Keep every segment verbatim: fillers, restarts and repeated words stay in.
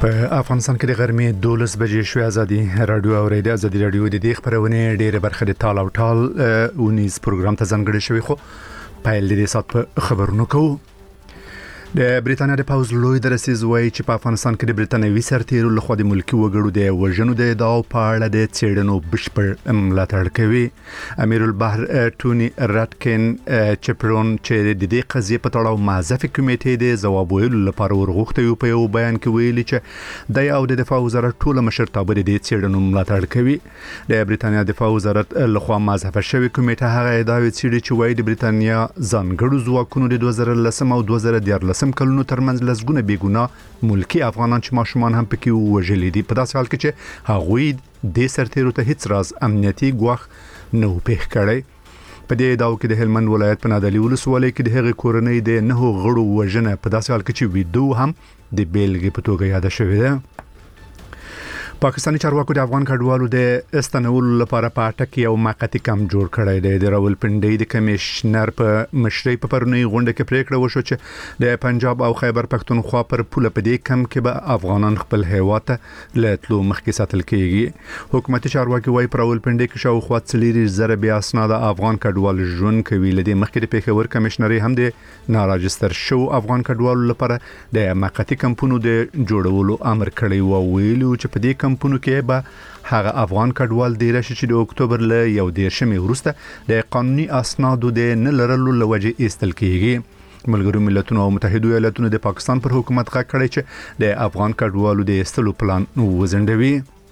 په افغانستان کې د غرمې دولس بجې شوې. ازادي رادیو او ریډیو ازادي رادیو د دې خبرونه ډېره برخه د ټال او ټال ونیز پروګرام ته ځانګړی شوی، خو پایل دې سات په خبرونو کوو. د بریټانیا د پاوز لوی درسیز وایي چې په افغانستان کې د بریټانوي سرتیرو لخوا د ملکی وګړو د وژنو د ادعاو په اړه د څېړنو بشپړ ملاتړ کوي. امیر البحر ټونی راټکن چپرون چې د دې قضیې په تړاو معزف کمیټې د ځواب ویلو لپاره ورغوښته یو په یو بیان کې ویلي چې د یو د دفاع وزارت ټول مشرتابه د دې څېړنو ملاتړ کوي. د بریټانیا دفاع وزارت لخوا معزف شوی کمیټه هغه ادعاوې څېړي چې وایي د بریټانیا ځانګړو ځواکونو د دوه زره لسم او دوه زره دیارلسم کلونو ترمنځ لسګونه بیګناه ملکی افغانان چې ماشومان هم پکې وژلي دي، په داسې حال کې چې هغوی د سرتیرو ته هیڅ راز امنیتي ګواښ نه و پېښ کړی. په دې ادعاو کې د هلمند ولایت په نادعلي ولسوالۍ کې د هغې کورنۍ د نهو غړو وژنه په داسې حال کې چې ویډیو هم د بیلګې په توګه یاده شوې ده. پاکستاني چارواکو د افغان کډوالو د استنولو لپاره په اټک یو موقتی کم جوړ کړی دی. د راولپنډۍ د کمشنر په مشرۍ په پرونی غونډه کې پریکړه وشو چې د پنجاب او خیبر پښتونخوا پر پوله په دې کم کې به افغانان خپل هیواد ته لتلو مخکې ساتل کیږي. حکومتي چارواکي وايي پر راولپنډۍ کې شاوخوا څلور زره بیا اسناد افغان کډوال ژوند کوي. لدې مخکې د پیښور کمشنري هم د ناراجستر شو افغان کډوالو لپاره د موقتی کمپونو د جوړولو امر کړی و، ویلو چې په دې کمپونو کې به هغه افغان کډوال دی راشي چې د اکتوبر له یو دیرشمې وروسته د قانوني اسنادو د نه لرلو لوجې ایستل کیږي. ملګرو ملتونو او متحده ایالاتونو د پاکستان پر حکومت غږ کړی چې د افغان کډوالو د ایستلو پلان وزندوي.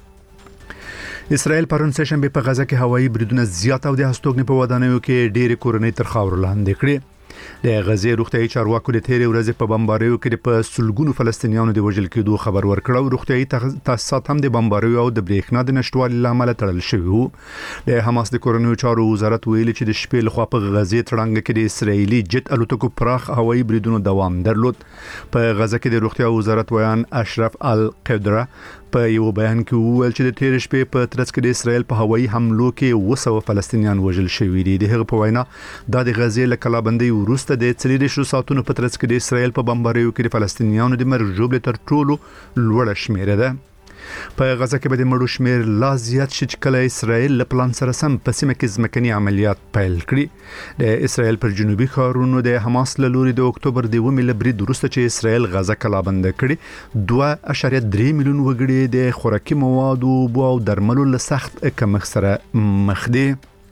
اسرائیل پرون سه شنبه په غزه کې هوایي بریدونه زیات او د هستوګنې په ودانیو کې ډېری کورنۍ تر خاورو لاندې کړې. د غزې روغتیايي چارواکو د تیرې ورځې په بمباریو کې په سلګونو فلسطینیانو د وژل کېدو خبر ورکړ. روغتیايي تاسیسات هم د بمباریو او د برېښنا د نشټوالي لامل تړل شوي وو. د حماس د کورنیو چارو وزارت ویلي چې د شپې لخوا په غزې تړنګ کې د اسرایلی جت الوتکو پراخ هوایي بریدونو دوام درلود. په غزه کې د روغتیا وزارت ویان اشرف القدره په یو بیان کې وویل چې د تیر شپې په ترڅ کې د اسرایل په هوایي حملو کې اوه سوه فلسطینیان وژل شوي دي. د هغه په وینا د غزې له کلابندۍ وروسته د څلور ساعتونو په ترڅ کې د اسرایل په بمباریو کې د فلسطینیانو د مرګ ژوبلې تر ټولو لوړه شمیره ده. په غزه کې به د مړو شمیر لا زیات شي چې کله اسرایل له پلان سره سم په سیمه کې ځمکني عملیات پیل کړي. د اسرایل پر جنوبي ښارونو د حماس له لوري د اکتوبر د اوومې له برید وروسته چې اسرایل غزه کلابنده کړي، دوه اعشاریه درې میلیون وګړي د خوراکي موادو، اوبو او درملو له سخت کمښت سره مخ دي.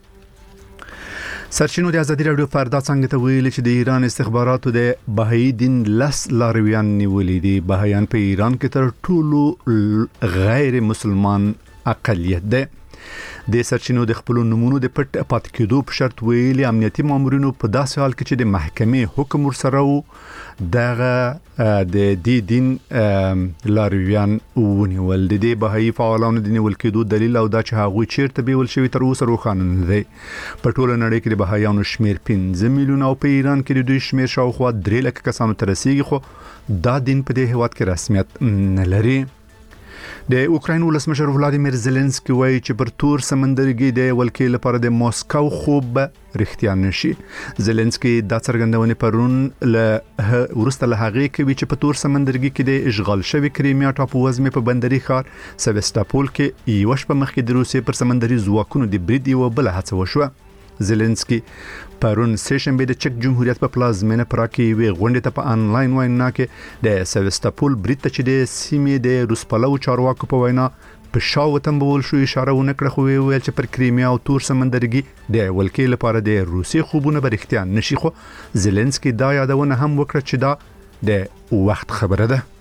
سرچینو د ازادي رادیو فردا څنګه ته ویلي چې د ایران استخباراتو د بهایی دین لس لارویان نیولې دي. بهایان په ایران کې تر ټولو غیر مسلمان اقلیت ده. د سرچینو د خپل نمونو د پټ پات کېدو په شرط ویلي امنیتي مامورینو په داسې حال کې چې د محکمې حکم ورسره وو دغه د دې دین لارویان ونیول. د دې بهایی فعالانو د نیول کېدو دلیل او دا چې هغوی چیرته بیول شوي تر اوسه روښانه نه دی. په ټوله نړۍ کې د بهایانو شمیر پنځه میلیونه او په ایران کې د دوی شمیر شاوخوا درې لکه کسانو ته رسیږي، خو دا دین په دې هیواد کې رسمیت نه لري. د اوکراین ولسمشر ولادیمیر زيلنسکي وایي چې پر تور سمندرګي د ولکې لپاره د موسکو خوب رښتیا نشي. زيلنسکي دا څرګندونه پرون له ورسته له هغه کوي چې په تور سمندرګي کې د اشغال شوی کریمیا ټاپو وزمه په بندري ښار سیوستاپول کې یو شپه مخکې د روسیې پر سمندري ځواکونو د برید یو بل هڅه وشوه. زيلنسکي پرون سه شنبه د چک جمهوریت په پلازمینه پراګ کې وی غونډه ته په انلاین وینا کې د سیوستاپول برید چې د سیمې د روسپلو چارواکو په وینا په شاو تنبول شو اشاره ونکړه، خو ویل چې پر کریمیا او تور سمندرګي د ولکې لپاره د روسي خوبونه برختیا نشي. خو زيلنسکي دا یادونه هم وکړه چې دا د وخت خبره ده.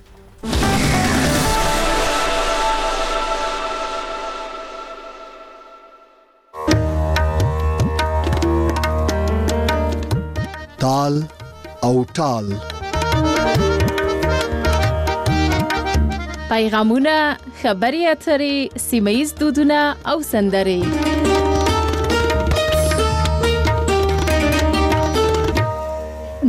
تال او ټال پیغامونه، خبري اترې، سیمه‌ییز دودونه او سندرې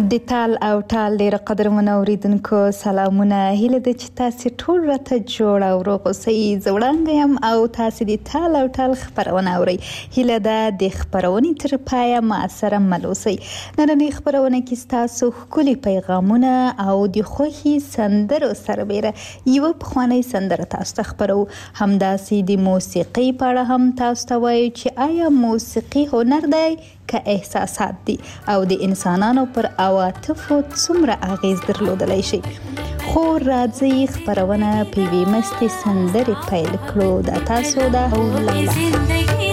د تال او ټال ډیر قدرمنو اوریدونکو سلامونه، هیله ده چې تاسو ټول راته جوړ او روغ اوسئ. زه وړاندې یم او تاسو د تال او ټال خبرونه اورئ. هیله ده د خبرونې تر پایه ما سره مل اوسئ. نننۍ خبرونه کې ستاسو ښکلي پیغامونه او د خوښي سندرو سربیره یوه پخوانۍ سندره تاسو ته خبرو. همداسې د موسیقۍ په اړه هم تاسو ته وایو چې آیا موسیقي هنر دی که احساسات دي او د انسانانو پر عواطفو څومره اغیز درلودلی شي. خو راځئ خبرونه په یوې مستې سندرې پیل کړو. دا تاسو ده او لاله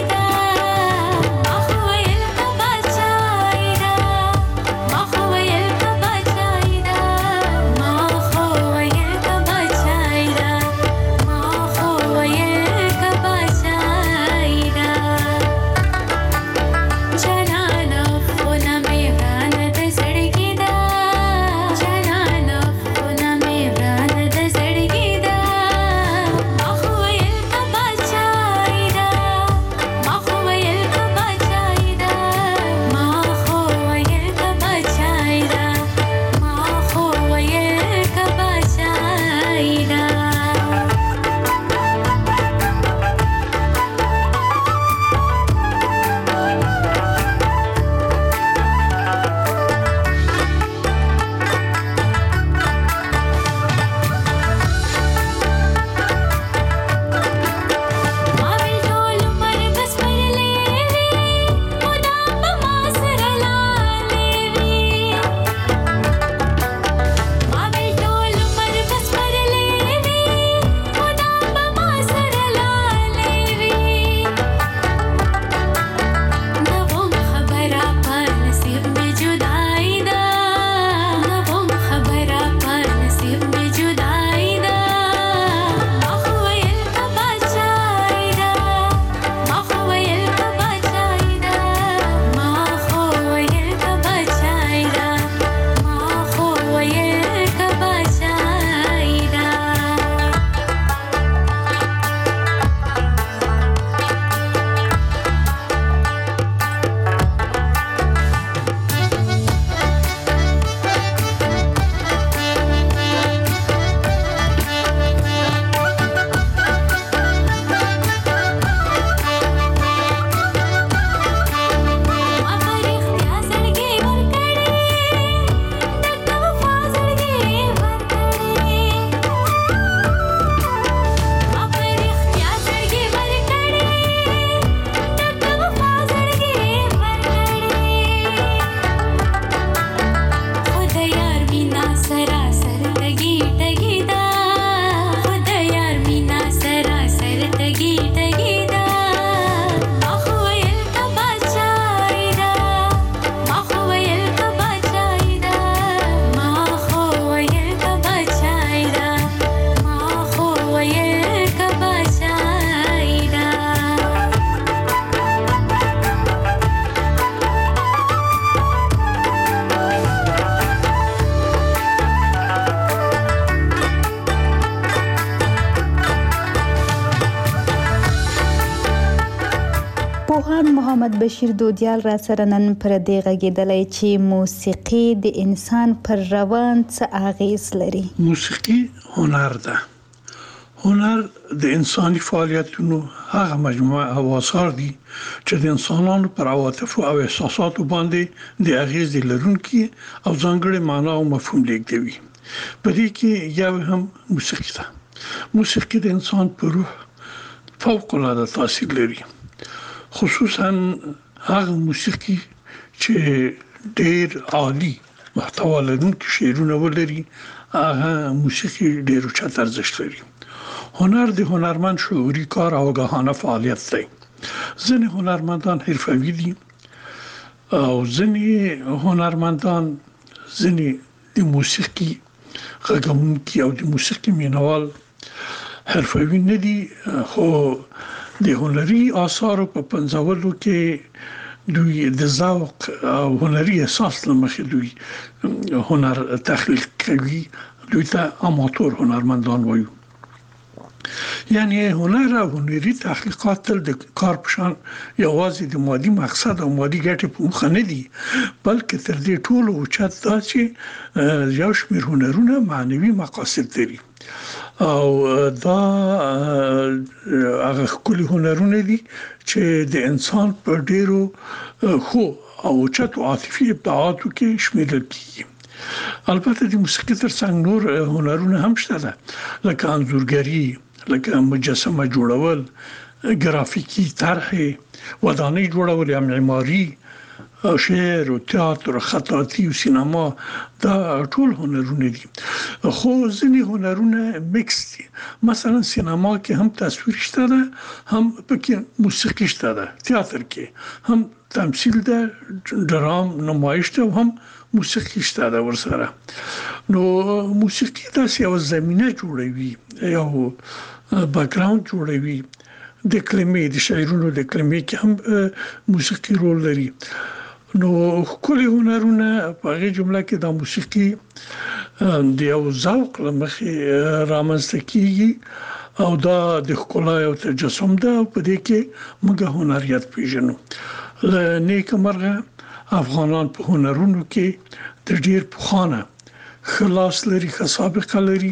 محمد بشیر دودیال را سره نن پر دې غږېدلی چې موسیقي د انسان پر روان څه اغیز لري. موسیقي هنر ده. هنر د انساني فعالیتونو هغه مجموعه او آثار دي چې د انسانانو پر عواطف او احساساتو باندې د اغیز لرونکي او ځانګړي معنا او مفهوم لیږدوي. په دې کې یو هم موسیقي ده. موسیقي د انسان په روح فوق العاده تاثیر لري. خصوصا هغه موسیقي چې ډېر عالی محتوا لرونکي شعرونه ولري، هغه موسیقي ډېر اوچت ارزښت لري. هنر د هنرمند شعوري کار او آگاهانه فعالیت دی. ځینې هنرمندان حرفوي دي او ځینې هنرمندان ځینې د موسیقي غږونکي او د موسیقي مینوال حرفوي نه دي، خو د هنري آثارو په پنځولو کې دوی د ذوق او هنري احساس لمخې دوی هنر تخلیق کوي. دوی ته اماتور هنرمندان وایو. یعنی هنر او هنري تحقیقات تل د کار پشان یوازې د مادي مقصد او مادي ګټې په مخه نه دي، بلکې تر دې ټولو اوچت دا چې یو شمېر هنرونه معنوي مقاصد لري او دا هغه ښکلي هنرونه دي چې د انسان په ډیرو خو او اوچت عاطفي ابداعاتو کې شمیرل کیږي. البته د موسیقي ترڅنګ نور هنرونه هم شته ده، لکه انځورګري، لکه مجسمه جوړول، ګرافیکي طرح، ودانۍ جوړول یا معماري، شعر او تئاتر، خطاطي او سینما، دا ټول هنرونه دي. خو ځینې هنرونه میکس دي، مثلا سینما کې هم تصویر شته ده، هم پکې موسیقي شته ده، تئاتر کې هم تمثيل ده، ډرام نمایش ده، هم موسیقي شته ده ورسره. نو موسیقي داسې یو زمینه جوړوي، یو بیکګراوند جوړوي. د کلمې د شاعرونو د کلمې کې هم موسیقي رول لري. نو ښکلي هنرونه په هغې جمله کې د موسیقي د یو ذوق له مخې رامنځته کیږي او دا د ښکلا یو تجسم ده او په دې کې موږ هنریت پیژنو. له نیکه مرغه افغانان په هنرونو کې د ډیر پخوانه ښه لاس لري، ښه سابقه لري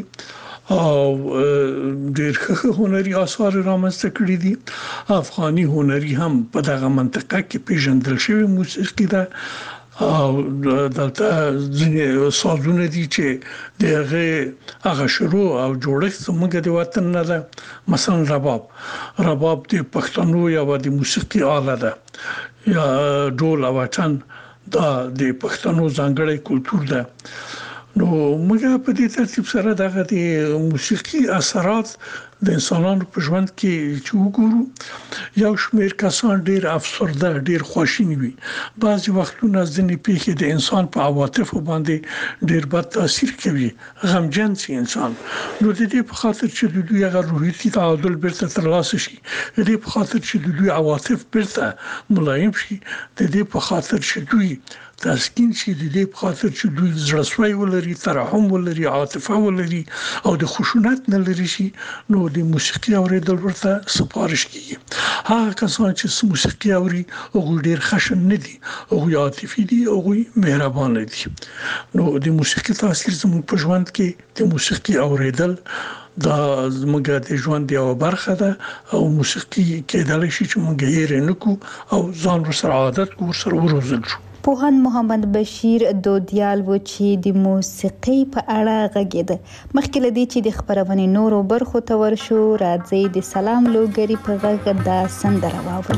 او ډیر ښه هنري آثار رامنځته کړي دي. افغاني هنري هم په دغه منطقه کې پیژندل شوی موسیقي ده او دلته ځینې سازونه دي چې د هغه هغه شروع او جوړښت زموږ د وطن نه ده. مثلا رباب رباب د پښتنو یوه د موسیقي آله ده، یا ډول او اټن دا د پښتنو ځانګړی کلتور ده. نو موږ په دې ترتیب سره دغه د موسیقي اثرات د انسانانو په ژوند کې چې وګورو، یو شمېر کسان ډیر افسرده، ډیر خواشیني وي. بعضې وختونه ځینې پیښې د انسان په عواطفو باندې ډیر بد تاثیر کوي، غمجن شي انسان. نو د دې په خاطر چې د دوی هغه روحیتي تعادل بیرته ترلاسه شي، د دې په خاطر چې د دوی عواطف بیرته ملایم شي، د دې په خاطر چې دوی تسکین شي، د دې په خاطر چې دوی زړسوی ولري، ترحم ولري، عاطفه ولري او د خشونت نه لري شي، نو د موسیقي اوریدل ورته سپارش کیږي. هغه کسان چې موسیقي اوري هغوی ډیر خشن نه دي، هغوی عاطفي دي، هغوی مهربانه دي. نو د موسیقي تاثیر زموږ په ژوند کې د موسیقي اوریدل دا زموږ د ژوند یوه برخه ده او موسیقي کېدلی شي چې موږ یې هېر نه کړو او ځان ورسره عادت کړو، ورسره وروزل شو. پوهاند محمد بشیر دودیال و چې د موسیقي په اړه غږېده. مخکې له دې چې د خپرونې نورو برخو ته ورشو، راځئ د سلام لوګري په غږ دا سندره واورو.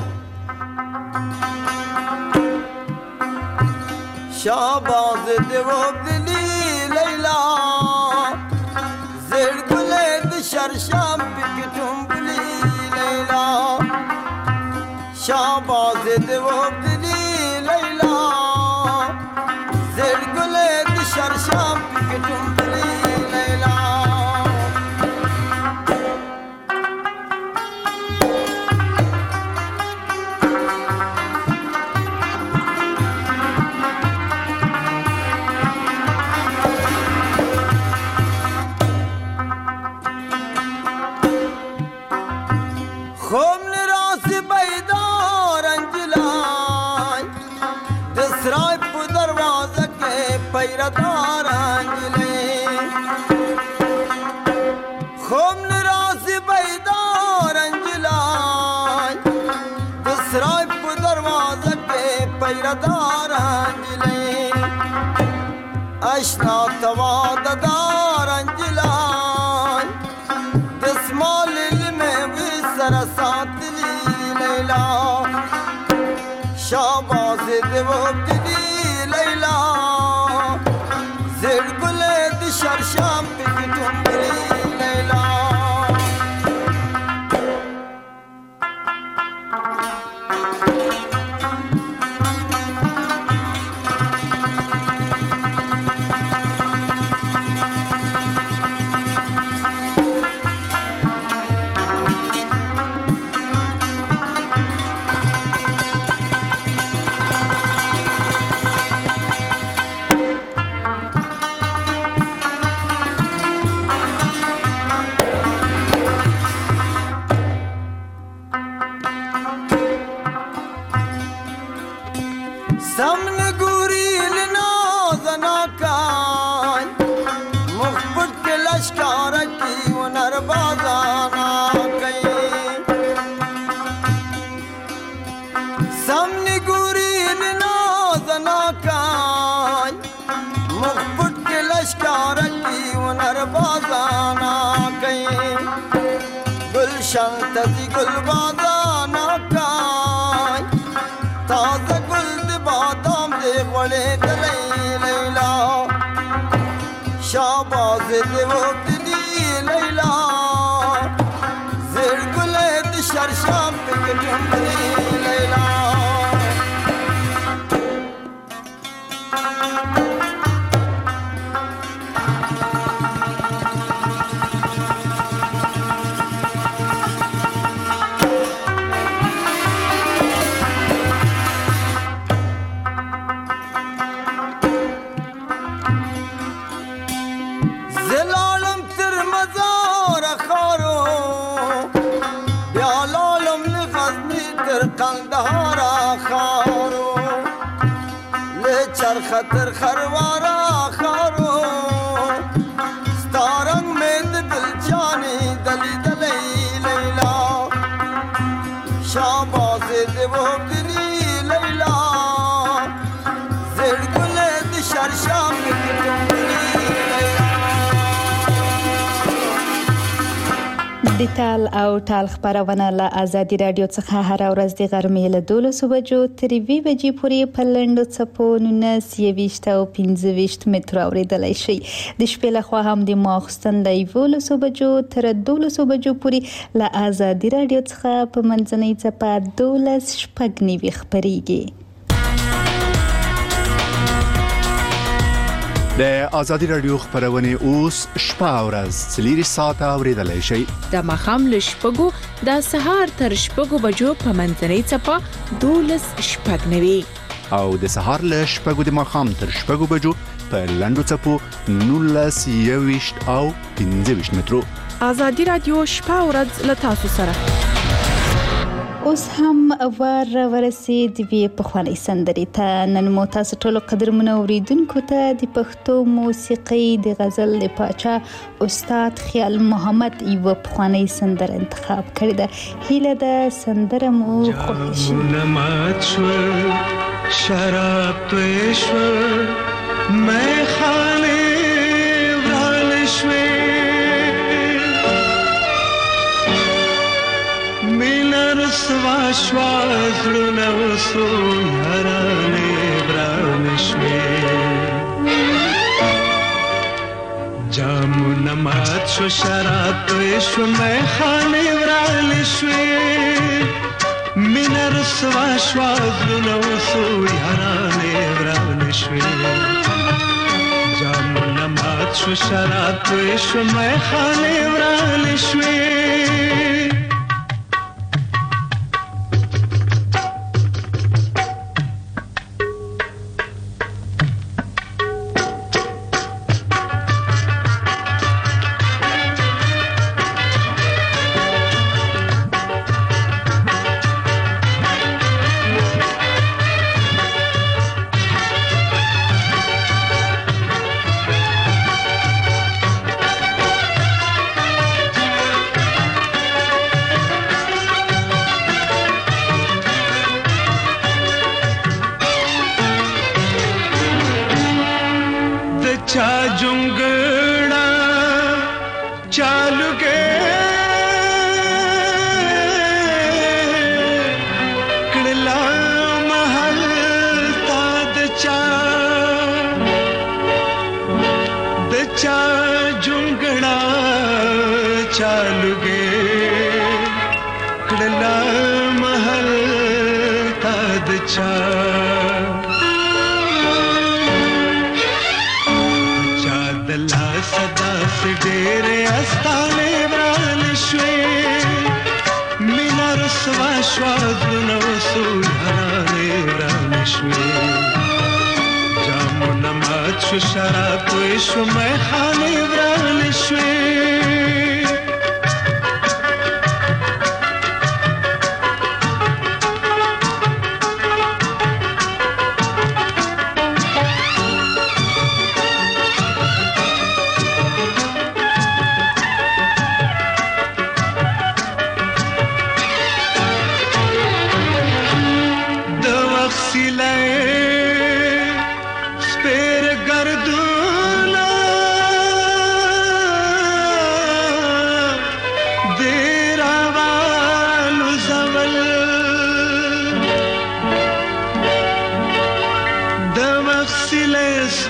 شاباز دیوبدلی لیلا زرگل د شرشام پکټوم بلی لیلا شاباز دیوبدلی لیلا زرگل د شرشام پکټوم بلی لیلا पैरदार अंजले खुम राज़ी बैदार अंजला दूसरा दरवाज़ा के पैरदार अंजले अशना तवादार अंजला दसमाल में भी सरसात लैला शाबाज देवोबदी लैला زرگل د شرشام پکټوم بلی لیلا سمنی گوری نازنا کای مخبت کے لشکارکی و نربازانا کئی گلشن تزی گل بازانا کای تازه گل دی بادام دی غوڑی دلی لیلا شاباز دی وقتی لیلا زیر گل دی شرشام بکتم دی لیلا خطر خروارا خارو ستارنگ میں دل جانی دلی دلی لیلا شاباز دیو دلی لیلا زیر گل دی شرشام د تال او ټال خبرونه له آزادي رادیو څخه هر ورځ د غرمې له دولسو بجو تر یوې بجې پورې په لنډو څپو نولس یویشت او پنځه ویشت مترو اورېدلی شئ. د شپې لخوا هم د ماخوستن له یولسو بجو تر دولسو بجو پورې له آزادي رادیو څخه په منځنۍ څپه دولس شپږ نوي خپرېږي. د آزادي رادیو خبرونه اوس شپه ورځ څلور ساعته اوریدلای شئ. د ماښام له شپږو د سهار تر شپږو بجو په منځنۍ څپه دولس شپږ نوي او د سهار له شپږو د ماښام تر شپږو بجو په لنډو څپو نولس یویشت او پنځه ویشت مترو. آزادي رادیو شپه ورځ له تاسو سره. اوس هم ور ورسید وی پخوانی سندري ته. نن مو تاسو ټول قدرمن اوریدونکو ته د پښتو موسیقي د غزل لپاچا استاد خیال محمد یو پخوانی سندر انتخاب کړی ده. هیله ده سندره مو خوښ شي. نمات شو شراب پېښو مې خانه ورال شوي سوا شواز لونو سو یارانه برانشوی جامو نمات شو شراب توشو میخانه برانشوی مینر سوا شواز لونو سو یارانه برانشوی جامو نمات شو شراب توشو میخانه برانشوی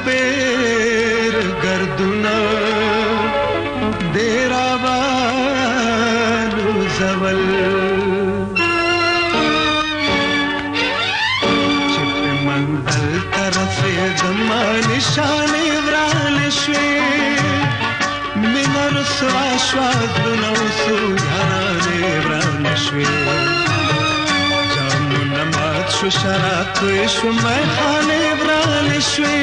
پیر گردونه دیر آبانو زول چې په منزل طرف زما نشانې ورال شوې مینه رسوا شوه زړونه اوسو یارانې ورال شوې جامونه مات شو شراب توی شو میخانې ورال شوې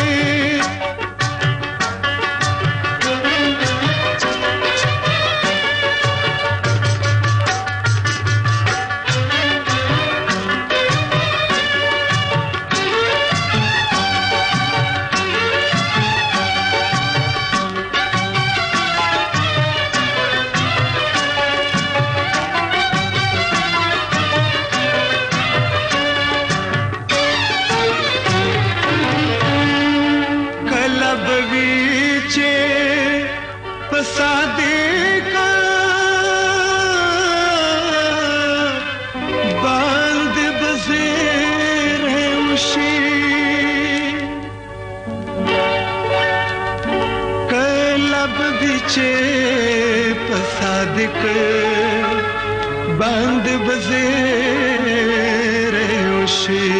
بند بزیر اوشی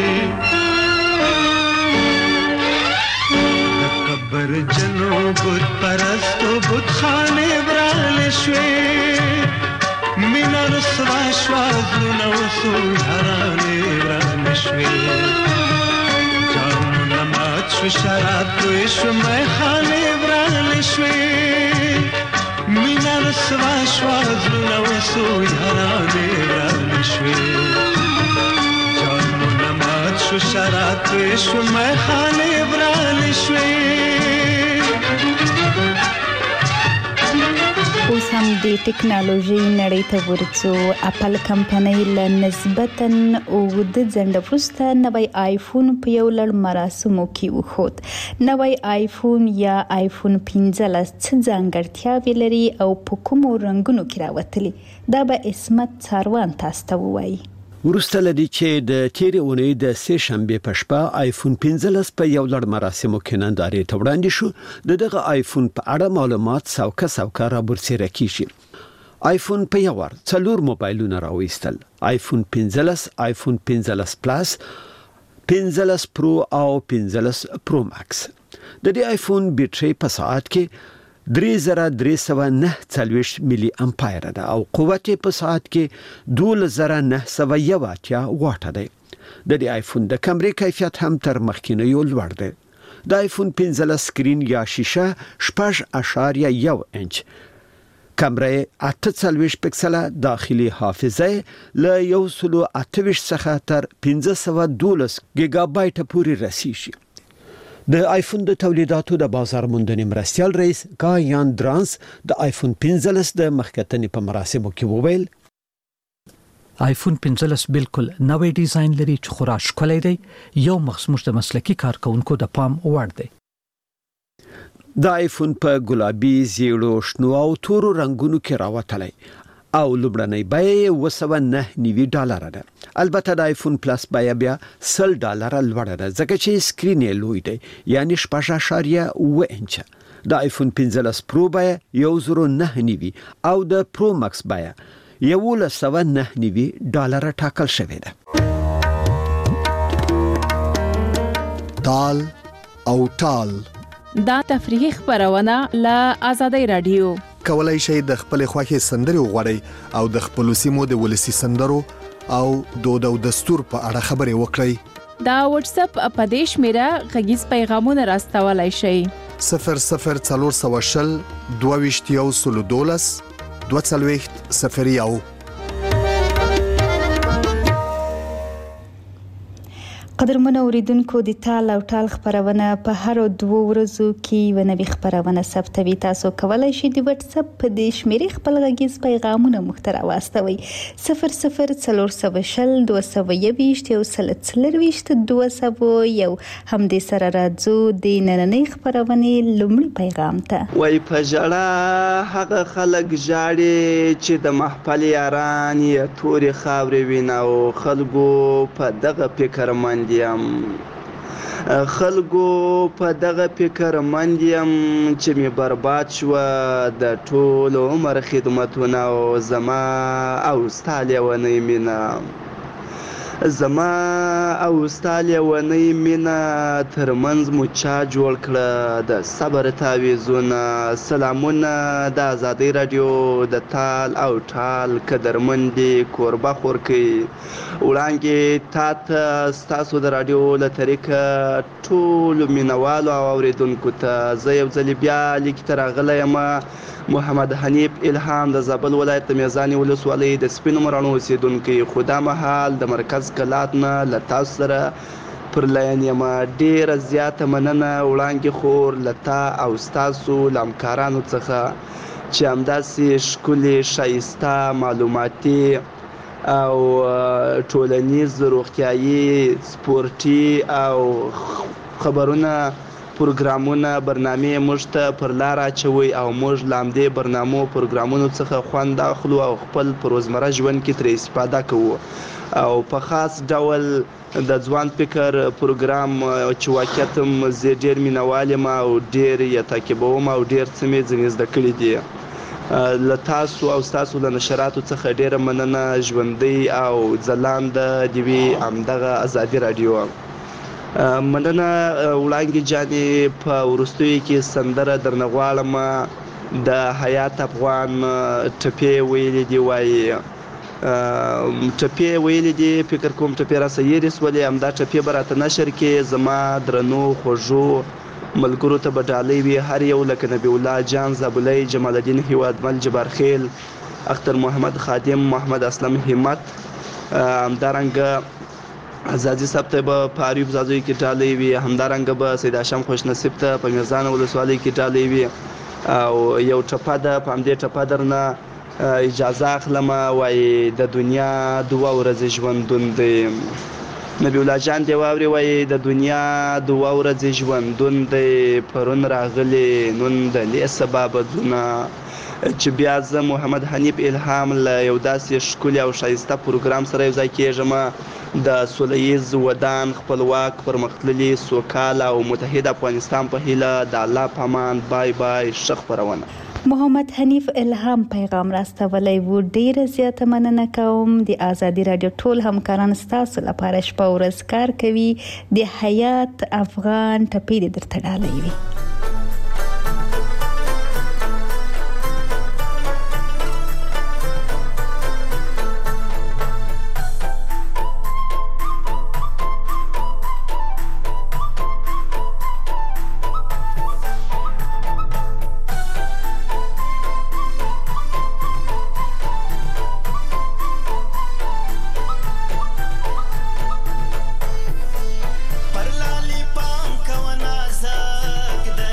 قبر جنو بود پرستو بود خانه برال شوی مینا رسوا شوازونه وسو یارانه برال شوی جامونه مات شو شراب توی شو میخانه برال شوی مینا رسوا شوازونه وسو یارانه برال شوی جامونه مات شو شراب توی شو میخانه برال شوی اوس هم د ټکنالوژي نړۍ ته ورڅو اپل کمپنۍ له نسبتاً اوږد ځنډ وروسته نوی آیفون په یو لړ مراسمو کې وښود. نوی آیفون یا آیفون پنځلس څه ځانګړتیاوې لري او په کومو رنګونو کې راوتلي؟ دا به عصمت څاروان تاسو ته ووایي. وروسته لدی چې د تیرې اونۍ د سه شنبه په شپه آیفون پنځلس په یو لړ مراسمو کې نندارې ته وړاندې شو، د دغه آیفون په اړه معلومات سوکه سوکه را برسېره کیږي. آیفون په یو ور څلور موبایلونه راوېستل: آیفون پنځلس، آیفون پنځلس پلاس، پنځلس پرو او پنځلس پرو ماکس. د دې آیفون بیټرۍ په ساعت کې درې زره درې سوه نه څلوېښت ملي امپایر ده او قوت په ساعت کې دولس زره نه سوه یو اتیا واټه دی. د دې آیفون د کمرې کیفیت هم تر مخکینیو لوړ دی. د آیفون پنځلس سکرین یا شیشه شپږ اعشاریه یو انچ، کمره اته څلوېښت پکسله، داخلي حافظه له یو سلو اته ویشت څخه تر پنځه سوه دولس ګیګا بایټه پورې رسیږي. د آیفون د تولیداتو د بازار موندنې مرستیال رئیس ګایان درانس د آیفون پنځلس د مخکتنې په مراسمو کې وویل: آیفون پنځلس بالکل نوې ډیزاین لري چې خورا ښکلی دی، یو مخصوص د مسلکي کارکونکو د پام وړ دی. د آیفون په ګلابي، زیړو، شنو او تورو رنگونو کې راوتلی او لومړنۍ بیه اوه سوه نه نوي ډالره ده. البته د آیفون پلاس بیه بیا سل ډالره لوړه ده ځکه چې سکرین یې لوی دی، یعنی شپږ اعشاریه اوه انچه. د آیفون پنځلس پرو بیه یو زرو نه نوي او د پرو ماکس بیه یولس سوه نه نوي ډالره ټاکل شوې ده. تال او ټال دا تفریحي خبرونه له آزادۍ رادیو. کولای شئ د خپل خوښي سندرې وغواړئ او د خپل سیمو د ولسی سندرو او دود او دستور په اړه خبرې وکړئ. دا واتس اپ په دې شمیره غږیز پیغامونه راستولای شئ: صفر صفر څلور سوه شل دوه ویشت یو سلو دولس دوه څلوېښت صفر یو. قدرمن اوریدونکو، د تال او ټال خبرونه په هر دوه ورځو کې یو نوې خبرونه ثبتوي. تاسو کولای شئ د واتس اپ په دې شمیرې خپل غږیز پیغامونه محتوا واستوي: صفر صفر څلور سوه شل دوه سوه یوویشت یو سل څلرویشت دوه سوه یو. همدې سره راځو د نننۍ خبرونې لومړي پیغام ته. وای په ژړا هغه خلک ژاړي چې د محفل یاران یې تورې خاورې وینه او خلکو په دغه فکر مند یم خلکو په دغه فکر مند یم چې می برباد شو د ټول عمر خدمتونه او زما او ستا لیونۍ مینه زما او ستا لیونۍ مینه ترمنځ مو چا جوړ کړه د صبر تعویضونه. سلامونه د ازادۍ راډیو د تال او ټال قدرمندې کوربه خورکۍ وړاندې تا ته ستاسو د راډیو له طریقه ټولو مینوالو او اورېدونکو ته زه یو ځلې بیا لیک ته راغلی یم. محمد حنیف الهام د زابل ولایت د میزانې ولسوالۍ د سپینو مراڼو اوسېدونکی، خو دا مهال د مرکز کلات نه له تاسو سره پر لاین یم. ډېره زیاته مننه وړاندې خور له تا او ستاسو له همکارانو څخه چې همداسې ښکلي ښایسته معلوماتي او ټولنیز روغتیایي سپورټي او خبرونه پروګرامونه برنامې موږ ته پر لار اچوي او موږ له همدې برنامو پروګرامونو څخه خوند اخلو او خپل په روزمره ژوند کې ترې استفاده کوو. او په خاص ډول د ځوان فکر پروګرام چې واقعیت هم زه ډېر مینوال یم او ډېر یې تعقیبوم او ډېر څه مې ځینې زده کړي دي. له تاسو او ستاسو له نشراتو څخه ډېره مننه. ژوندۍ او ځلانده دې وي همدغه ازادي راډیو. مننه وړانګې جانې. په وروستیو کې سندره درنه غواړم د حیات افغان ټپې ویلې دي وایي ټپې ویلې دي فکر کوم ټپې راسه یېرې سولې همدا ټپې به راته نشر کې زما درنو خوږو ملګرو ته به ډالۍ وي هر یو لکه نبی الله جان زابلی، جمال الدین هیوادمل، جبار خیل، اختر محمد خادم، محمد اسلم همت، همدارنګه ازادي صاحب ته به په اریوب زازوی کې ډالۍ وي، همدارنګه به سید هاشم خوشنصیب ته په میزان ولسوالۍ کې ډالۍ وي. او یو ټپه ده په همدې ټپه درنه اجازه اخلم. وایي د دنیا دوه ورځې ژوندون دی. نبی الله جان دی واوري وایي د دنیا دوه ورځې ژوندون دی، پرون راغلی نن د لې سبا بدونه. چې بیا زه محمد حنیف الهام له یو داسې ښکلي او ښایسته پروګرام سره یو ځای کېږم د سوله ییز ودان خپلواک پرمختللي سوکاله او متحد افغانستان په هیله. د الله په امان. بای بای. ښه خپرونه. محمد حنیف الهام پیغام راستولی و. ډیره زیاته مننه کوم. د ازادي راډیو ټول همکاران ستاسو لپاره شپه ورځ کار کوي. د حیات افغان ټپې دې درته ډالۍ وي. پر لالی پام کو نازک د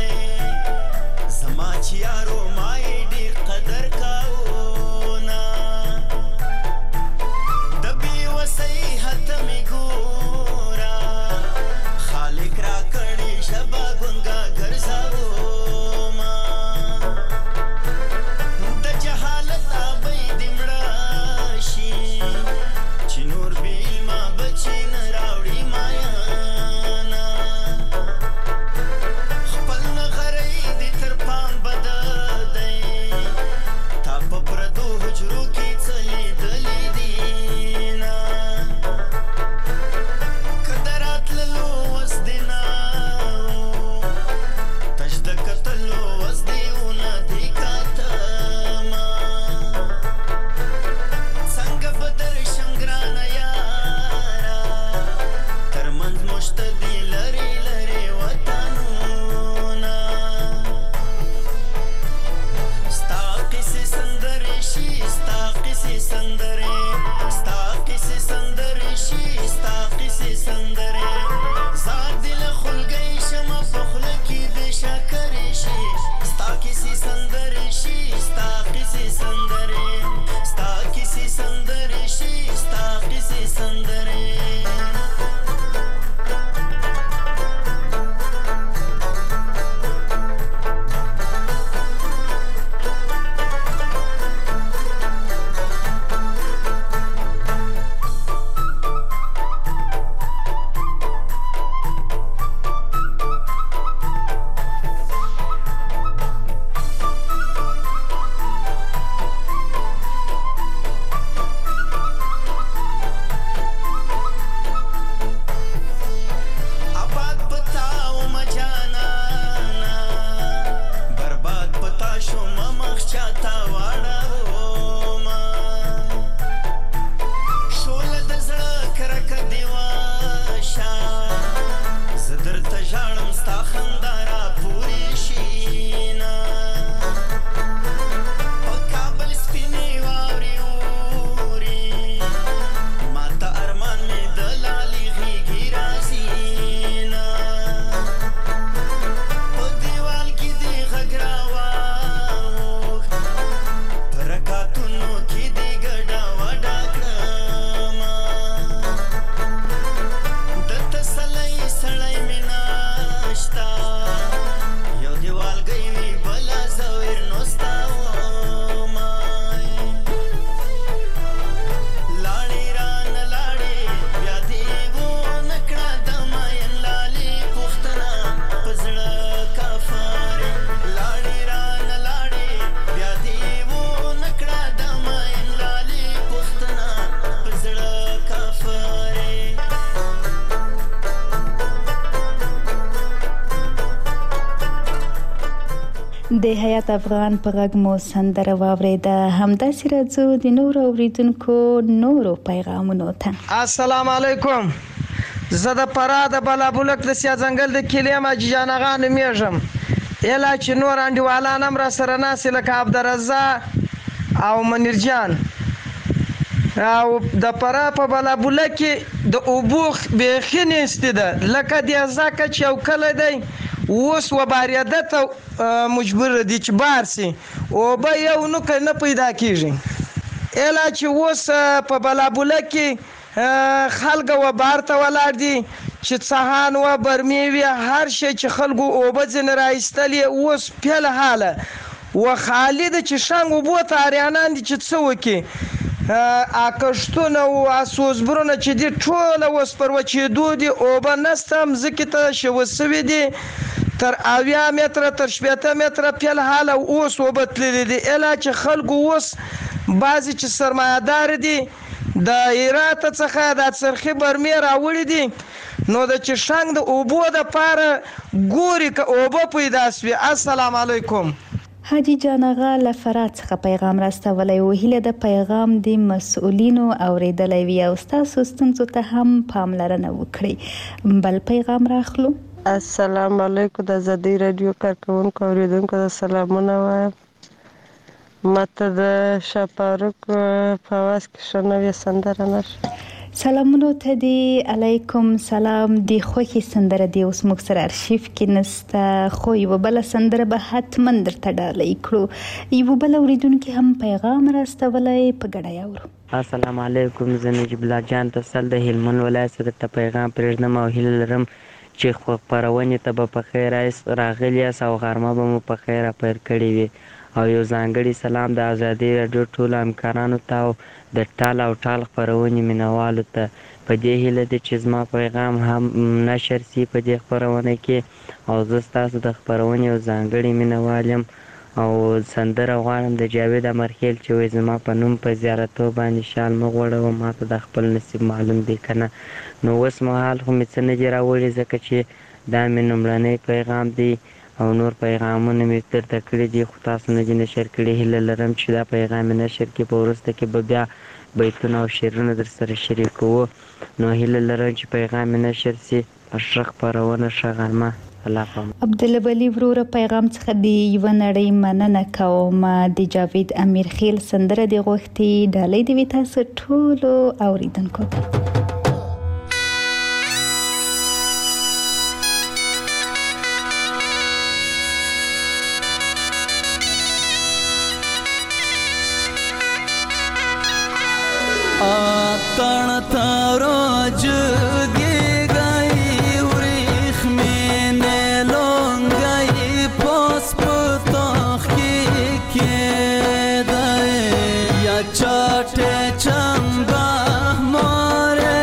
د حیات افغان په غږ مو سندره واوریده. همداسې راځو د نورو اوریدونکو نورو پیغامونو ته. السلام علیکم. زه د فراه د بلابلک د سیا ځنګل د کلیم حاجي جان اغا نومیږم. اله چې نور انډیوالان هم را سره ناست لکه عبدالرزاق او منیر جان او د فراه په بلابلک کې د اوبو بیخي نیستې ده لکه د ځکه چې یو کله دی اوس وباریده ته مجبور دي چې بار سي او به یو نو که نه پیدا کېږي. اله چې اوس په بلابلک کې خلک وبار ته ولاړ دي چې څهان و برمې وي هر شی چې خلکو اوبه ځینې رایستلې اوس پیل حاله و خالي ده چې شنګ اوبو ته اریانان دي چې څه وکړي. اکشتونه او اسوزبرونه چې دي ټوله اوس پر وچېدو دي اوبه نسته مځکې ته شوه سوي دي تر اویا متره تر شپېته متره پیل حاله اوس اوبه تللي دي. اله چې خلکو اوس بعضې چې سرمایهدار دي د هرات څخه د څرخي برمې راوړي دي نو د چې شنګ د اوبو دپاره ګوري که اوبه پیدا سوي. السلام علیکم. حاجی جان اغا له فراه څخه پیغام راستولی و. هیله د پیغام د مسؤلینو اوریدلی وي او ستاسو ستونزو ته هم پاملرنه وکړي. بل پیغام راخلو. السلام علیکم. د ازادي رادیو کارکونکو اوریدونکو د سلامونه وایم. ماته د شاپاروک په واس کې ښه نوې سندره نشه. سلامونو ته دی. علیکم سلام. د خوښي سندره دی اوس موږ سره ارشیف کې نسته خو یوه بله سندره به حتما درته ډالۍ کړو. یوه بله اوریدونکي هم پیغام راستولی په ګډه یې اورو. السلام علیکم. زه نجیب الله جان تفصل د هلمند ولایت څخه درته پیغام پرېږدم او هیله لرم چې خپرونې ته به په خیر راغلي یاست او غرمه به مو په خیر پیل کړې وي. او یو ځانګړی سلام د ازادي راډیو ټولو همکارانو ته او د ټال او ټال خپرونې مینوالو ته. په دې هیله ده چې زما پیغام هم نشر سي په دې خپرونه کې او زه ستاسو د خپرونې یو ځانګړی مینوال یم او سندره غواړم د جاوید امرخیل چې وایي زما په نوم په زیارتو باندې شال مه غوړوه ما ته د خپل نصیب معلوم دی که نه. نو اوس مهال خو مې څه نه دي راوړي ځکه چې دا مې لومړنی پیغام دی او نور پیغامونه مې درته کړي دي خو تاسو نه دي نشر کړي. هیله لرم چې دا پیغام مې نشر کړي په وروسته کې به بیا بیتونه او شعرونه در سره شریکوو. نو هیله لرم چې پیغام مې نشر سي. ښه خپرونه ښه غرمه. عبدالبلی وروره پیغام څخه د یوه نړۍ مننه کوم. د جاوید امیر خیل سندره د غوښتي ډالۍ د وي تاسو ټولو اوریدونکو ته. اتن تارو جگی گئی وریخ میں نے لون گئی پاس پتاخ کی کے دائے یا چاٹے چنگا مارے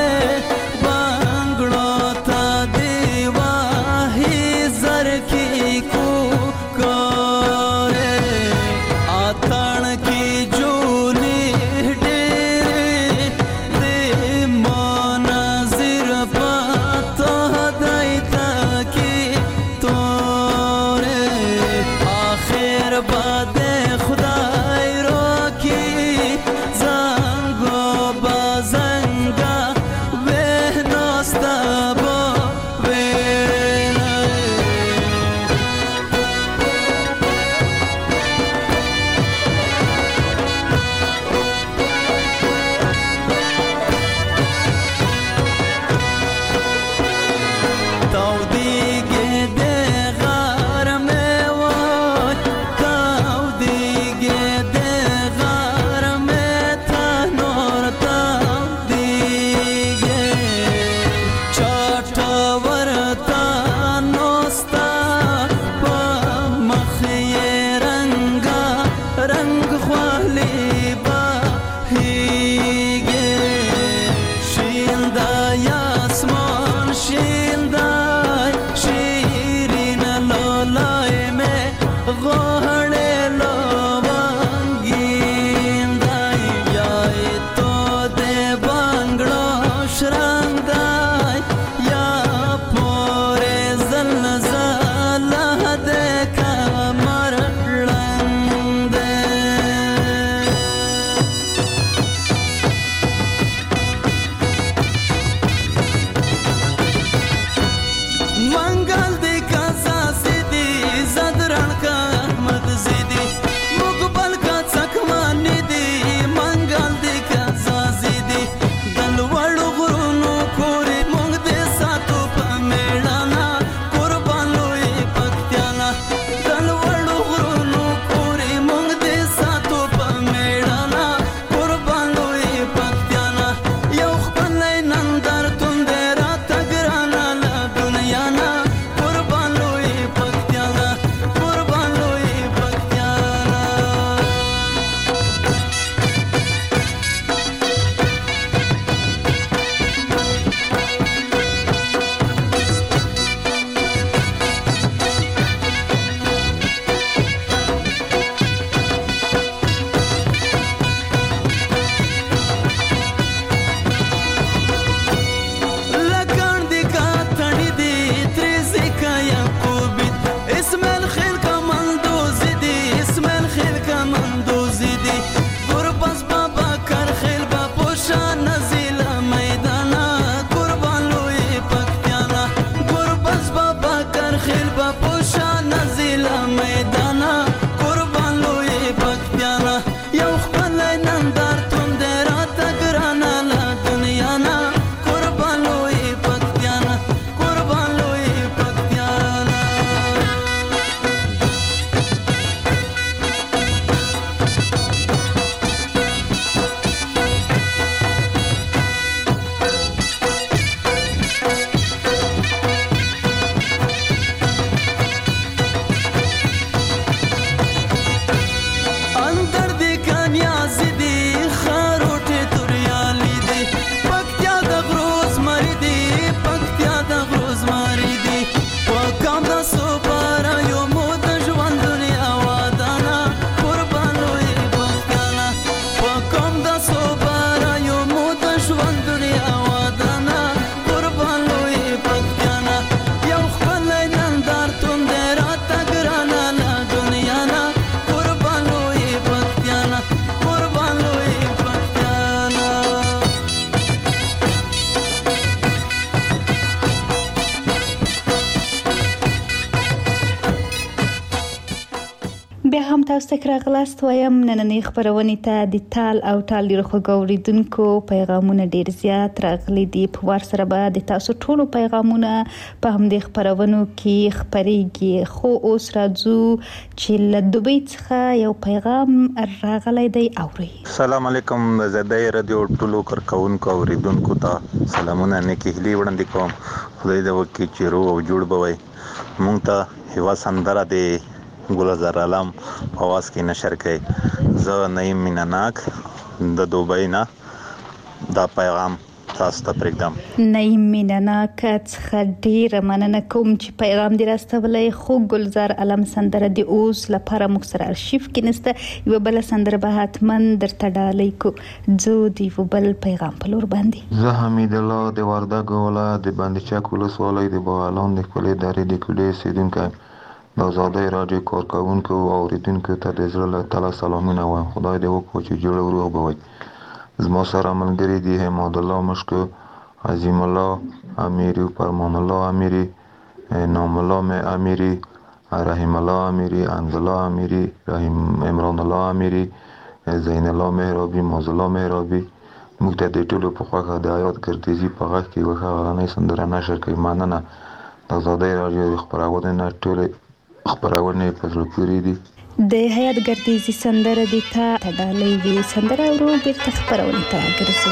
تاسو ته راغلاست وایم نننۍ خبرونه ته د تال او تال ډیر خوګوریدونکو پیغامونه ډیر زیات راغلي دي په ور سره به د تاسو ټولو پیغامونه په همدې خبرونو کې خبريږي خو اوس راځو چې له دوبۍ څخه یو پیغام راغلی دی اوري. السلام علیکم زدای رادیو ټولو کارکونکو اوریدونکو ته سلامونه نیکی هلی وړاندې کوم. خدای دې وکړي چې روغ او جوړ بوي. مونږ ته هوا سندره دی ګلزار عالم اواز کې نشر کړي. زه نعیم میناناک د دوبۍ نه دا پیغام تاسو ته پرېږدم. نعیم میناناک څخه ډیره مننه کوم چې پیغام دې راستولې. خو ګلزار عالم سندره د اوس لپاره موږ سره ارشیف کې نسته. یو بل سندره به حتما درته ډالۍ کو. زه د یو بل پیغام په لور باندې زه حمید الله د وردګ ولایت د باندې چک ولسوالۍ د بغلان د خپلې ادارې د کلي اوسیدونکی د آزادۍ راډیو کارکونکو او اوریدونکو ته د زړه له تله سلامونه وایم. خدای دې وکړي چې جوړ او روغ به وي. زما سره ملګري دي حماد الله مشکو، عظیم الله امیری، فرمان الله امیری، نام الله امیری، رحیم الله امیری، انز الله امیری، رحیم عمران الله امیری، زین الله مهرابی، موز الله مهرابی. موږ ته د ټولو په خوښه د حیات ګردیزي په غږ کې یوه ښه غرنۍ سندره نشر کوي. مننه. د آزادۍ راډیو د خپرونې نه ټولې خبرونه په زړه پورې دي. د حیات ګردیزي سندره دي ته ډالۍ وی سندره ورو بیرته خبرونه ته راګرځي.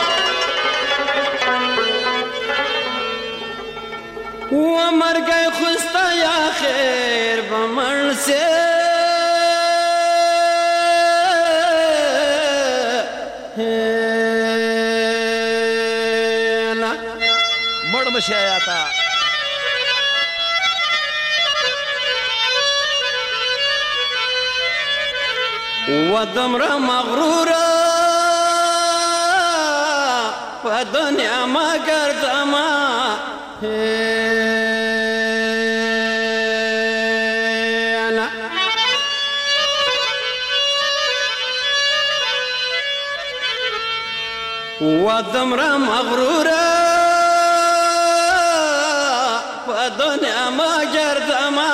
و مرګ خوستا یا خیر بمن سے نا مړ مشایا تا ودمرا مغرورا ودنیا ما گردما انا ودمرا مغرورا ودنیا ما گردما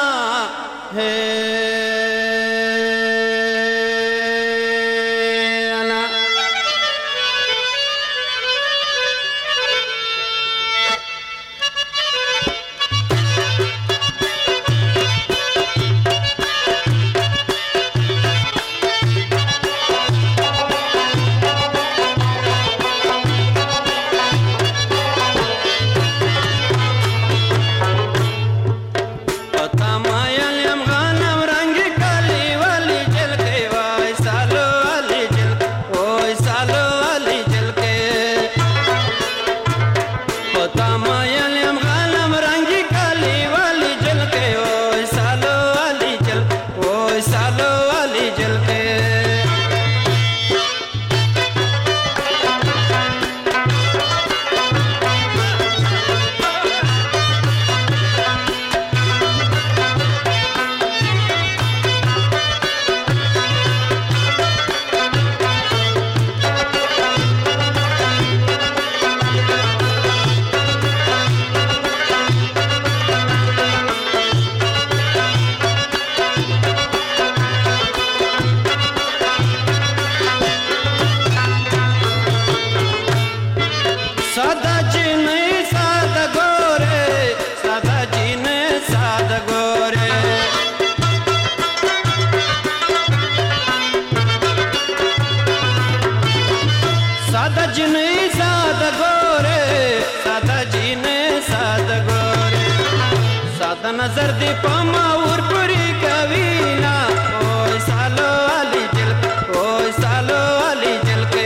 नजर दे पामा और पूरी कवीना ओए सालो अली जल ओए सालो अली जल के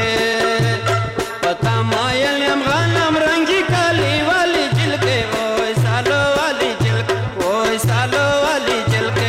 पता मायल हम गनम रंगी काली वाली जल के ओए सालो अली जल ओए सालो अली जल के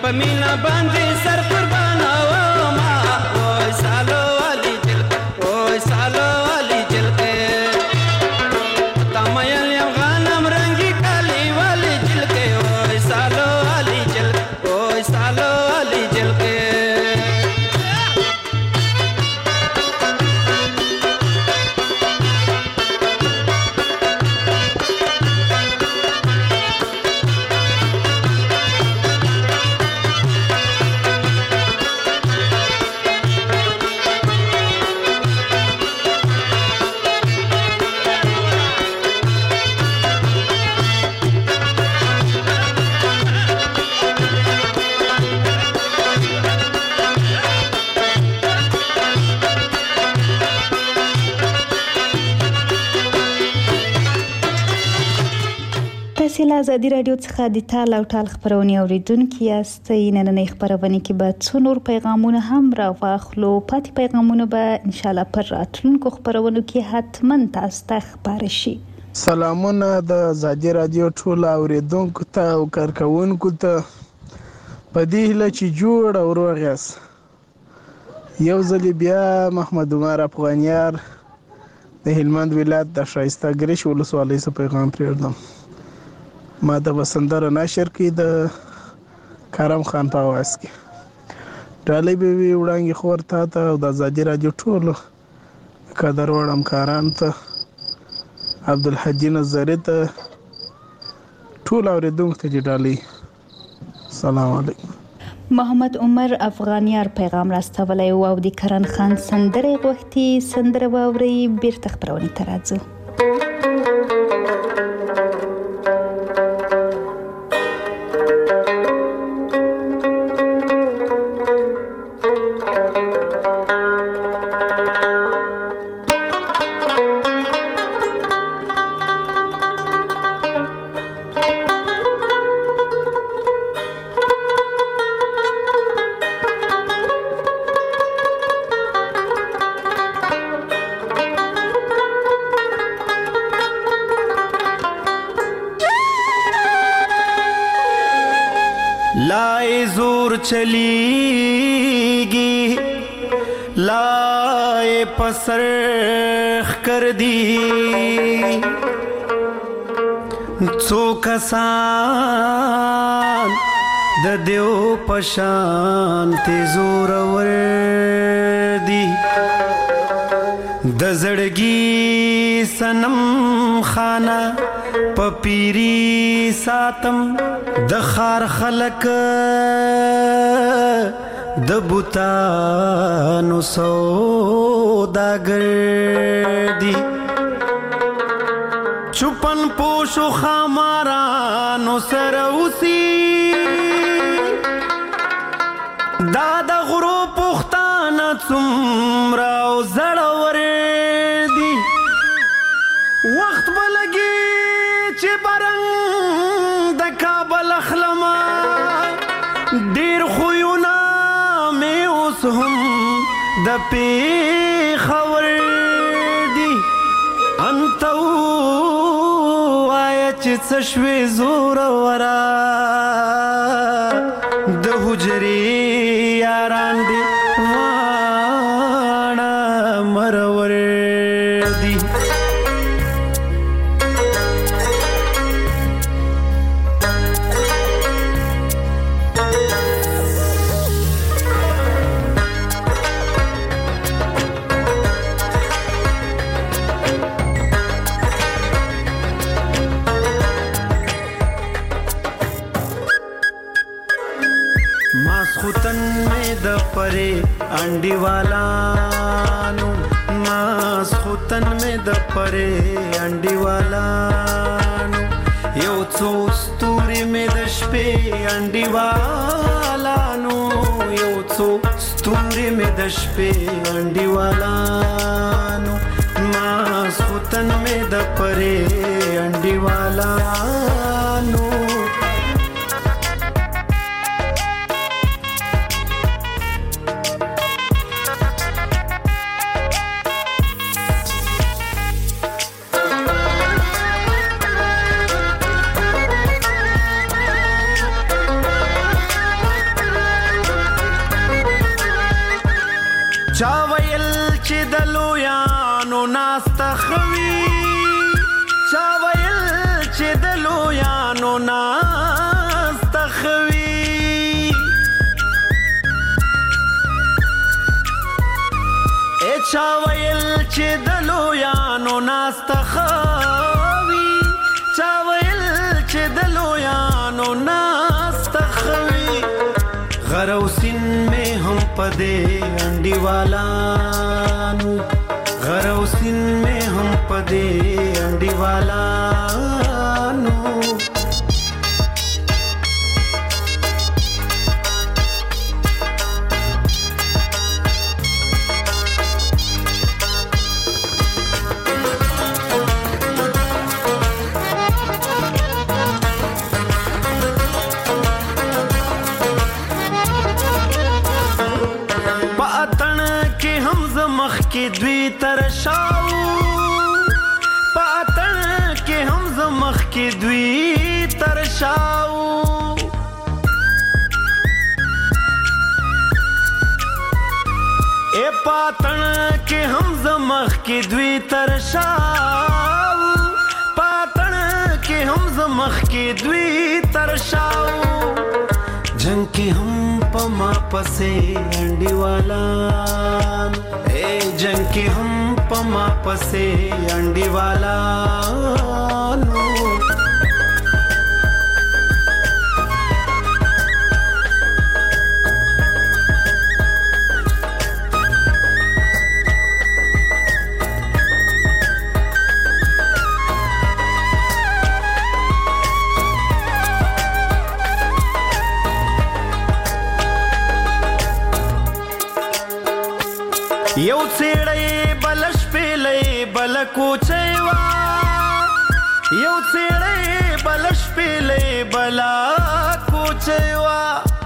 پمینا باندې سر قربان او ما وای سالو علي جل وای سالو علي جل کې تمایل یم غنم رنگي کالي والی جل کې وای سالو علي جل وای سالو علي جل کې تاسو له ازادي رادیو څخه د تال او ټال خبرونه اوریدونکو یاست. نننۍ خبرونه کې به څو نور پیغامونه هم راوخلو. پاتې پیغامونه به ان شاء الله پر راتلونکو خبرونو کې حتمن تاسو ته خبر شي. سلامونه د ازادي رادیو ټول اوریدونکو ته او کارکونکو ته په دې هیله چې جوړ او روغ یاست. یو ځل بیا محمد عمر افغانیار د هلمند ولایت د شایسته ګریش ولسوالۍ څخه پیغام پرېږدم. ما د وسندره نشر کې د کرم خان په आवाज کې ډالۍ به وی وړاندې خور ته ته د ازادي رادیو ټولو قدر وړم کاران ته عبدالحجی نظری ته ټول اوریدونکو ته ډالۍ. سلام علیکم. محمد عمر افغانیار پیغام راستولی او د کرن خان سندره غوښتي. سندره واوري بیرته خبرونه ته راځو. لائے زور چلیگی لائے پسرخ کر دی څو کسان د دیو پشان تی زور ور دی د زړګي سنم خانه پپیری ساتم د خار خلق د بوتانو سوداګر دی چوپن پوشو خامارانو سره اوسي دا د غرو پختانه څومره او زړور دی وخت بلګي چې برنګ د کابل اخلما ډیر خوونه مې اوس هم د پیښور دی انت وای چې څه شوې زور ورا د حجرې یاران دی واړه مرور دی پرے انڈی والانو ماس خوتن میں د پرے انڈی والانو یو څو ستوري میں د شپې انڈی والانو یو څو ستوري میں د شپې انڈی والانو ماس خوتن میں د پرے انڈی والانو چا ویل چې د لویانو ناسته خوي چا ویل چې د لویانو ناسته خوي ای چا ویل چې د لویانو ناسته خوي چا ویل چې د لویانو ناسته خوي غروسین میں ہم پدے انڈی والانو غروسین میں ہم پدے انڈی والانو کې دوی ترشاو پاتن کې هم زمخ کې دوی ترشاو اے پاتن کې هم زمخ کې دوی ترشاو پاتن کې هم زمخ کې دوی ترشاو جنگ کې هم پما پسې انډي والا جنگ کې هم پما پسې انډي والا نو یو څېړې بلش پیلې بل کوچېوا یو څېړې بلش پیلې بل کوچېوا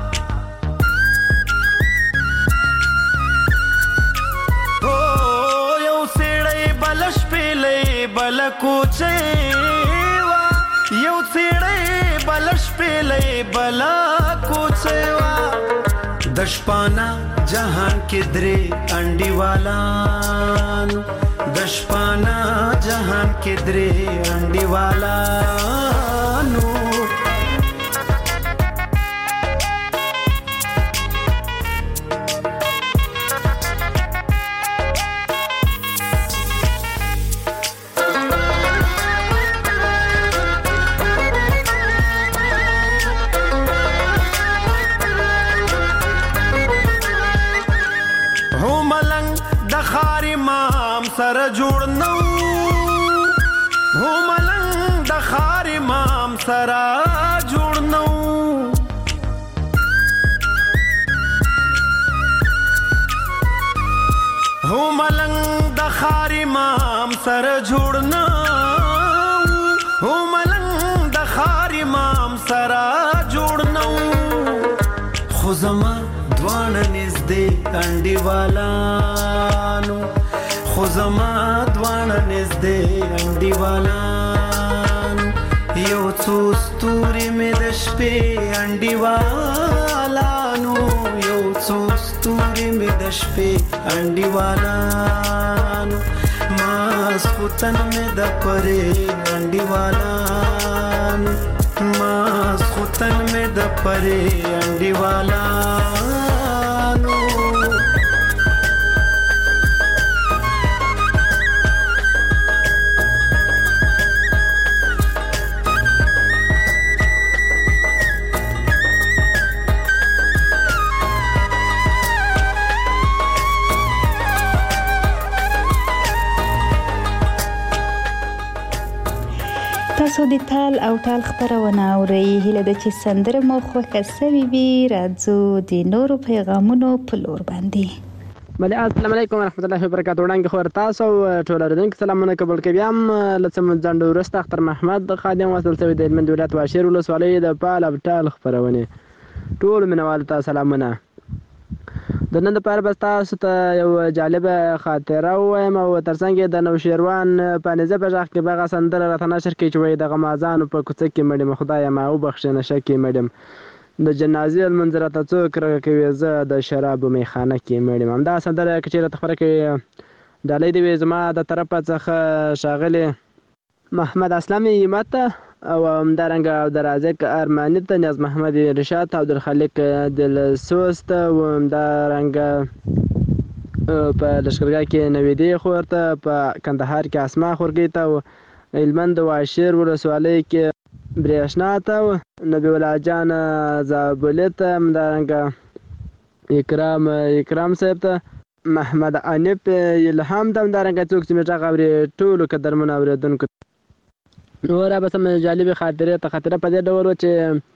او یو څېړې بلش پیلې بل کوچېوا یو څېړې بلش پیلې بل کوچېوا دشپانا جهان کې درې انډي والانو دشپانا جهان کې درې انډي والانو سر جوړ نو هو ملنګ د خار امام سر جوړ نو هو ملنګ د خار امام سر جوړ نو هو ملنګ د خار امام سر جوړ نو خو زما دوانه نږدې انډي والانو خو زما دوانه نږدې انډي والان یو څو ستوري مې د شپې انډي والانو یو څو ستوري مې د شپې انډي والانو ماسخوتن مې د پرې انډي والانو ماسخوتن مې د پرې انډي والانو تاسو د تال او ټال خبرونه اورئ هله د چې سندره مو خوښه سوي وي راځو د نورو پیغامونو په لور باندې بله السلام علیکم ورحمت الله وبرکاتہ وړاندې خبر تاسو ټول اورېدونکو سلامونه قبول کوي هم لڅ ځنډ ورسته اختر محمد خادم وصل شوی د هلمند ولایت واشیر ولسوالۍ د پال او ټال خبرونه ټول منوال ته سلامونه د نن لپاره بس تاسو ته یو جالبه خاطره وایم او ترڅنګ د نوشیروان په نزه په ځخ کې بغه سندره راته نشر کې چې وای د غمازان په کوڅه کې مړم خدای ما او بخښنه شکه مړم د جنازې لمونځ راته څوک راکوي زه د شرابو میخانه کې مړ یم. همدا سندره که چېرته خپره کړې ډالۍ دې وي زما د طرفه څخه ښاغلي محمد اسلم همت ته او همدارنګه عبدالرازق ارماني ته، نیاز محمد رشاد ته، عبدالخالق دلسوز ته، او همدارنګه په لښکرګاه کې نویدې خور ته، په کندهار کې اسما خورګۍ ته، او هلمند واشیر ولسوالۍ کې برېښنا ته، نبي الله جان زابلي ته، همدارنګه اکرام اکرام صاحب ته، محمد انیب الهام ته، همدارنګه څوک چې مې غږ اوري ټولو قدرمنو اورېدونکو نو رابطه مې جالبې خاطرې ته خاطره په دې ډول وه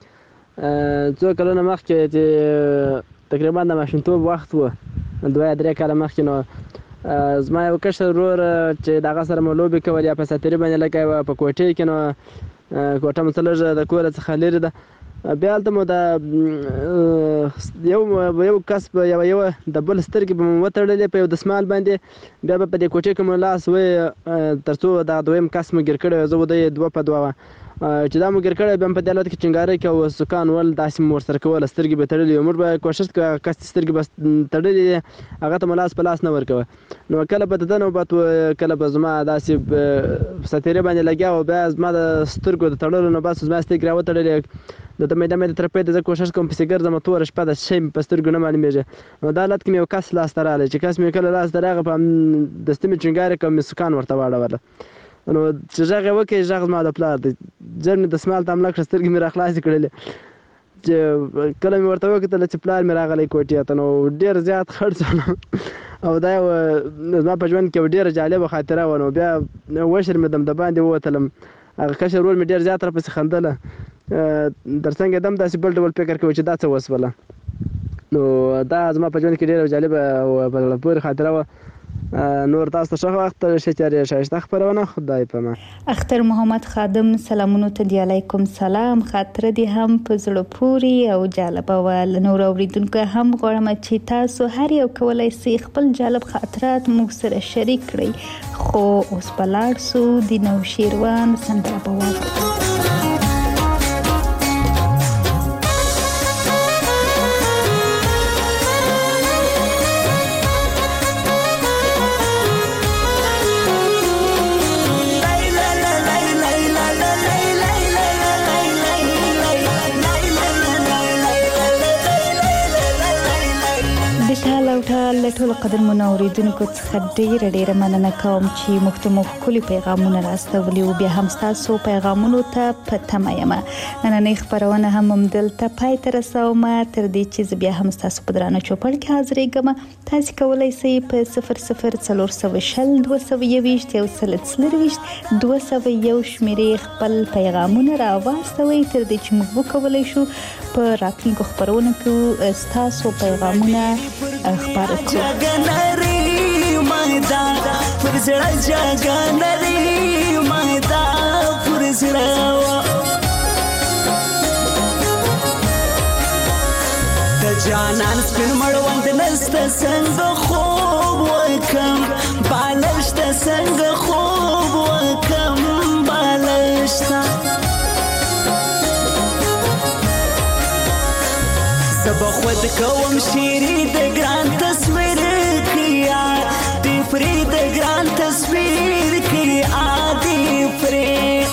چې څو کلونه مخکې چې تقریبا د ماشومتوب وخت و، دوه یا درې کاله مخکې، نو زما یو کشر ورور چې د هغه سره مو لوبې کول یا په ساتري باندې لکه یوه په کوټې کې، نو کوټه مو څه لږ د کوره څخه لرې ده. بیا هلته مو د یو یو کس په یوه یوه د بل سترګې به مو وتړلې په یو دسمال باندې، بیا به په دې کوټې کې مو لاس وی تر څو دا دویم کس مو ګیر کړی، زه وده یې دوه په دوه وه چې دا مو ګیر کړی، بیا هم په دې حالت کې چنګارۍ کې او سکان ول داسې مو ورسره کوله، سترګې به تړلې وي. موږ به کوشش کوو کس چې سترګې به تړلې دي هغه ته مو لاس په لاس نه ورکوه. نو کله به د ده نوبت و، کله به زما داسې په ساتیرې باندې لګیا و، بیا زما د سترګو د تړلو نه بس زما سترګې راوتړلې، د ده میده میده ترپۍ ته زه کوشش کوم پسې ګرځم، توره شپه ده شی مې په سترګو نه معلومېږي. نو دا حالت کې مې یو کس لاس ته راغلی، چې کس مې کله لاس ته راغی په دستي مې چنګارې کړه، مې سکان ورته واړوله. نو چې غږ یې وکړې غږ زما د پلار دی، ژر مې دسمال ته حمله کړه، سترګې مې را خلاصې کړلې، چې کله مې ورته وکتله چې پلار مې راغلی کوټې ته، نو ډېر زیات خړ شو او دا یوه زما په ژوند کې یوه ډېره جالبه خاطره وه. نو بیا وشرمېدم، د باندې ووتلم، هغه کشر ورور مې ډېر زیات راپسې خندله، تر څنګ یې دم داسې بل ډول فکر کوي چې دا څه وسوله. نو دا زما په ژوند کې ډېره جالبه او په زړه پورې خاطره وه. نور تاسو ته ښه وخت، ښه چارې، ښایسته خپرونه، خدای په امان. اختر محمد خادم سلامونو ته دی، علیکم سلام. خاطره دې هم په زړه پورې او جالبه وه. له نورو اورېدونکو هم غواړم چې تاسو هر یو کولی سئ خپل جالب خاطرات موږ سره شریک کړئ. خو اوس به لاړ سو د نوشیروان سندره به واورو. له ټولو قدرمنو اورېدونکو څخه ډېره ډېره مننه کوم چې موږ ته مو ښکلي پیغامونه راستولي او بیا هم ستاسو پیغامونو ته په تمه یم. نننۍ خپرونه هم همدلته پای ته رسوم، تر دې چې زه بیا هم ستاسو په درانه چوپړ کې حاضرېږم. تاسې کولی سئ په صفر صفر څلور سوه شل دوه سوه یوویشت یو سل څلرویشت دوه سوه یو شمېرې خپل پیغامونه راواستوئ، تر دې چې موږ وکولی شو په راتلونکو خپرونو کې ستاسو پیغامونه خپاره کړو. جګنری مایدا پر زړه جګنری مایدا پر زړه د جانان سپین مړوند نسته څنګه خوب وکم بالشته څنګه خوب وکم بالشته سبا خود کوم شیری د ګران تصویر کیا دی فری د ګران تصویر کیا دی فری